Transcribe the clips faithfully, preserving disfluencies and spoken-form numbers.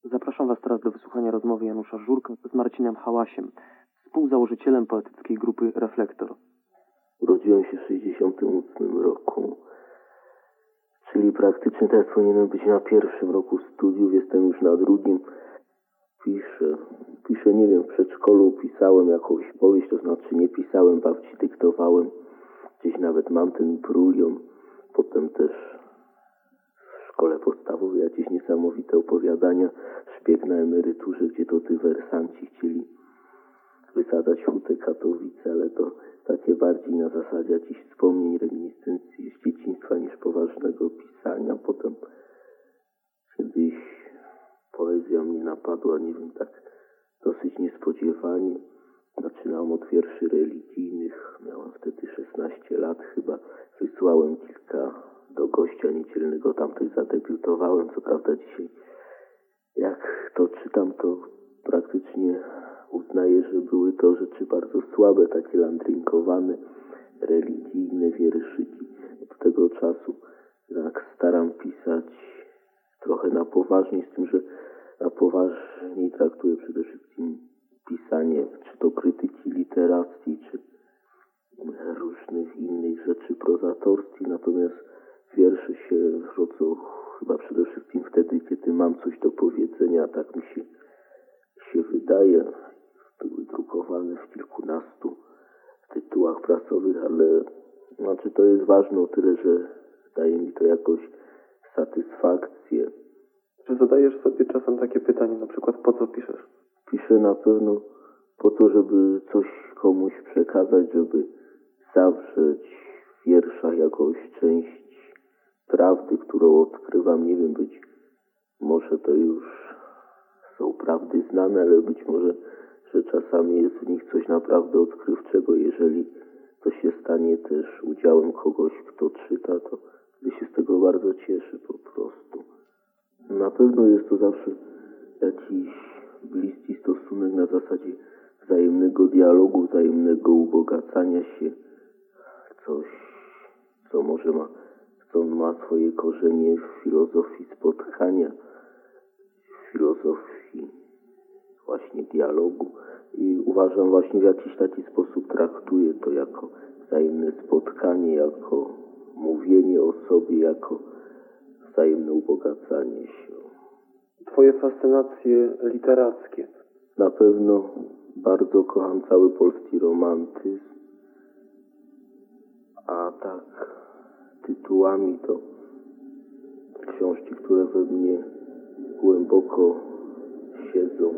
Zapraszam Was teraz do wysłuchania rozmowy Janusza Żurka z Marcinem Hałasiem, współzałożycielem poetyckiej grupy Reflektor. Urodziłem się w sześćdziesiątym ósmym roku, czyli praktycznie teraz powinienem być na pierwszym roku studiów, jestem już na drugim. Piszę, piszę, nie wiem, w przedszkolu pisałem jakąś powieść, to znaczy nie pisałem, babci dyktowałem. Gdzieś nawet mam ten brulion. Potem też w szkole podstawowej jakieś niesamowite opowiadania. Szpieg na emeryturze, gdzie to dywersanci chcieli wysadzać Hutę Katowice, ale to takie bardziej na zasadzie jakichś wspomnień, reminiscencji z dzieciństwa niż poważnego pisania. Potem kiedyś poezja mnie napadła, nie wiem, tak dosyć niespodziewanie. Zaczynałem od wierszy religijnych, miałem wtedy szesnaście lat chyba. Wysłałem kilka do gościa niedzielnego, tam też zadebiutowałem. Co prawda dzisiaj, jak to czytam, to praktycznie uznaję, że były to rzeczy bardzo słabe, takie landrynkowane, religijne wierszyki. Od tego czasu tak staram pisać trochę na poważnie, z tym, że na poważniej traktuję przede wszystkim pisanie, czy to krytyki literackiej, czy różnych innych rzeczy prozatorskich, natomiast wiersze się rodzą chyba przede wszystkim wtedy, kiedy mam coś do powiedzenia, tak mi się, się wydaje. Były drukowane w kilkunastu tytułach prasowych, ale znaczy to jest ważne o tyle, że daje mi to jakąś satysfakcję. Czy zadajesz sobie czasem takie pytanie, na przykład po co piszesz? Piszę na pewno po to, żeby coś komuś przekazać, żeby zawrzeć w wierszach jakąś część prawdy, którą odkrywam. Nie wiem, być może to już są prawdy znane, ale być może, że czasami jest w nich coś naprawdę odkrywczego. Jeżeli to się stanie też udziałem kogoś, kto czyta, to wtedy się z tego bardzo cieszę po prostu. Na pewno jest to zawsze jakiś bliski stosunek na zasadzie wzajemnego dialogu, wzajemnego ubogacania się. Coś, co może ma, co ma swoje korzenie w filozofii spotkania, w filozofii właśnie dialogu. I uważam właśnie w jakiś taki sposób traktuję to jako wzajemne spotkanie, jako mówienie o sobie, jako wzajemne ubogacanie się. Twoje fascynacje literackie? Na pewno bardzo kocham cały polski romantyzm, a tak tytułami to książki, które we mnie głęboko siedzą.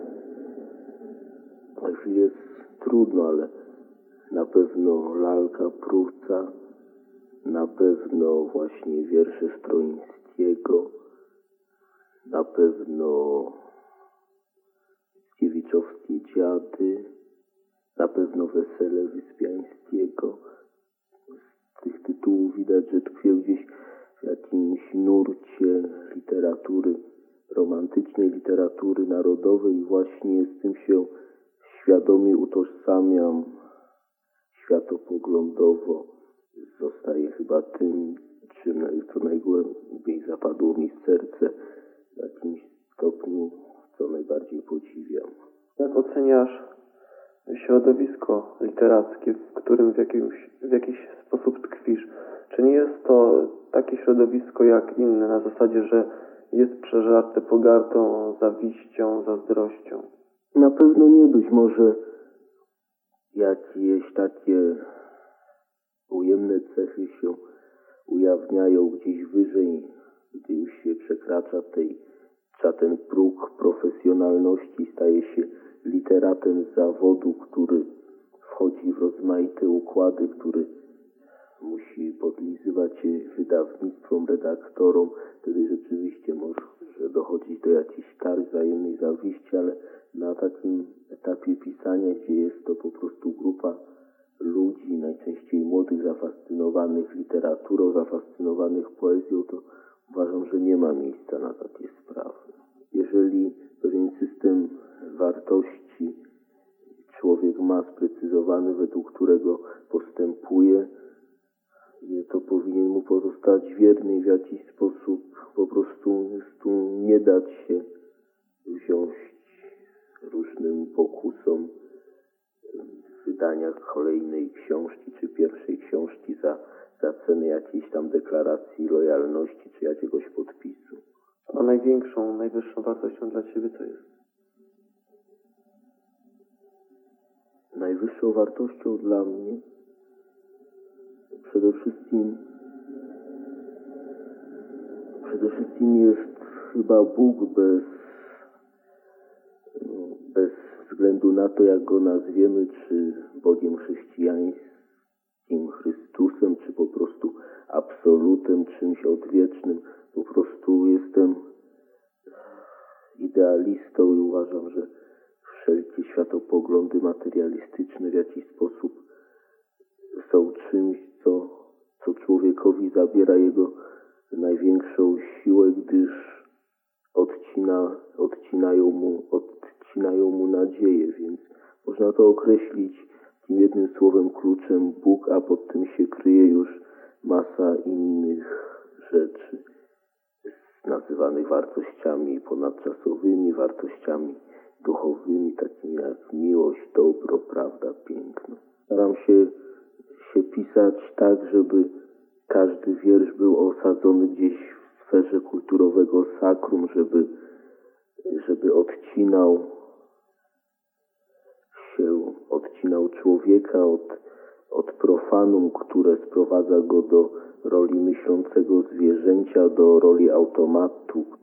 Jest trudno, ale na pewno Lalka Prusa, na pewno właśnie wiersze Stroińskiego, na pewno Mickiewiczowskie Dziady, na pewno Wesele Wyspiańskiego. Z tych tytułów widać, że tkwię gdzieś w jakimś nurcie literatury romantycznej, literatury narodowej i właśnie z tym się świadomie utożsamiam światopoglądowo. Zostaje chyba tym, czym, co najgłębiej zapadło mi w serce, w jakimś stopniu, co najbardziej podziwiam. Jak oceniasz środowisko literackie, w którym w, jakimś, w jakiś sposób tkwisz? Czy nie jest to takie środowisko jak inne, na zasadzie, że jest przeżarte pogardą, zawiścią, zazdrością? Na pewno nie, być może jakieś takie ujemne cechy się ujawniają gdzieś wyżej, gdy już się przekracza tej, ten próg profesjonalności, staje się literatem z zawodu, który wchodzi w rozmaite układy, który musi podlizywać się wydawnictwom, redaktorom. Wtedy rzeczywiście może dochodzić do jakichś kar wzajemnej zawiści, ale na takim etapie pisania, gdzie jest to po prostu grupa ludzi, najczęściej młodych, zafascynowanych literaturą, zafascynowanych poezją, to uważam, że nie ma miejsca na takie sprawy. Jeżeli pewien system wartości człowiek ma sprecyzowany, według którego postępuje, to powinien mu pozostać wierny i w jakiś sposób po prostu nie dać się pokusą wydania kolejnej książki, czy pierwszej książki za, za cenę jakiejś tam deklaracji lojalności, czy jakiegoś podpisu. A największą, najwyższą wartością dla Ciebie co jest? Najwyższą wartością dla mnie przede wszystkim przede wszystkim jest chyba Bóg bez, bez względu na to, jak go nazwiemy, czy Bogiem chrześcijańskim, Chrystusem, czy po prostu absolutem, czymś odwiecznym. Po prostu jestem idealistą i uważam, że wszelkie światopoglądy materialistyczne w jakiś sposób są czymś, co, co człowiekowi zabiera jego największą siłę, gdyż odcina, odcinają mu, odcinają mu nadzieję, więc można to określić tym jednym słowem kluczem Bóg, a pod tym się kryje już masa innych rzeczy nazywanych wartościami ponadczasowymi, wartościami duchowymi, takimi jak miłość, dobro, prawda, piękno. Staram się, się pisać tak, żeby każdy wiersz był osadzony gdzieś w sferze kulturowego sakrum, żeby, żeby odcinał się, odcinał człowieka od, od profanum, które sprowadza go do roli myślącego zwierzęcia, do roli automatu,